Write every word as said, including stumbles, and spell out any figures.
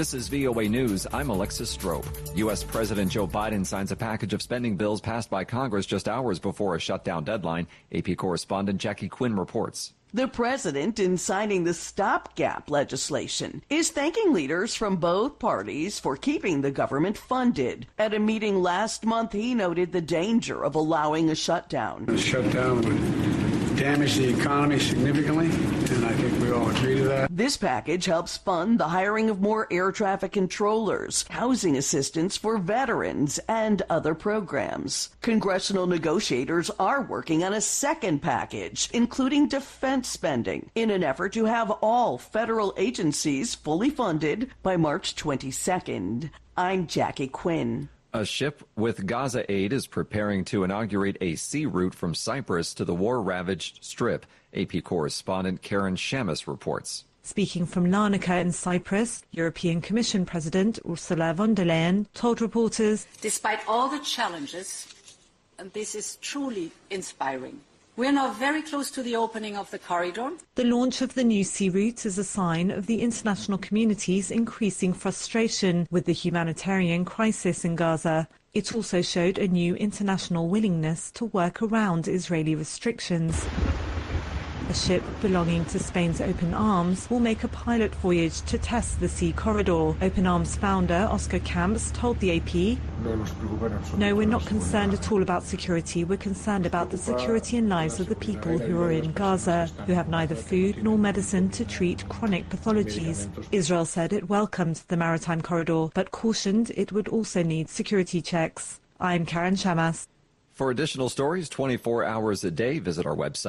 This is V O A News. I'm Alexis Strope. U S. President Joe Biden signs a package of spending bills passed by Congress just hours before a shutdown deadline. A P correspondent Jackie Quinn reports. The president, in signing the stopgap legislation, is thanking leaders from both parties for keeping the government funded. At a meeting last month, he noted the danger of allowing a shutdown. The shutdown would damage the economy significantly, and I think we all agree to that. This package helps fund the hiring of more air traffic controllers, housing assistance for veterans, and other programs. Congressional negotiators are working on a second package, including defense spending, in an effort to have all federal agencies fully funded by March twenty-second. I'm Jackie Quinn. A ship with Gaza aid is preparing to inaugurate a sea route from Cyprus to the war-ravaged Strip. A P correspondent Karen Shamus reports. Speaking from Larnaca in Cyprus, European Commission President Ursula von der Leyen told reporters, "Despite all the challenges, and this is truly inspiring, we are now very close to the opening of the corridor." The launch of the new sea route is a sign of the international community's increasing frustration with the humanitarian crisis in Gaza. It also showed a new international willingness to work around Israeli restrictions. A ship belonging to Spain's Open Arms will make a pilot voyage to test the sea corridor. Open Arms founder Oscar Camps told the A P, "No, we're not concerned at all about security. We're concerned about the security and lives of the people who are in Gaza, who have neither food nor medicine to treat chronic pathologies." Israel said it welcomed the maritime corridor, but cautioned it would also need security checks. I'm Karen Shamas. For additional stories twenty-four hours a day, visit our website.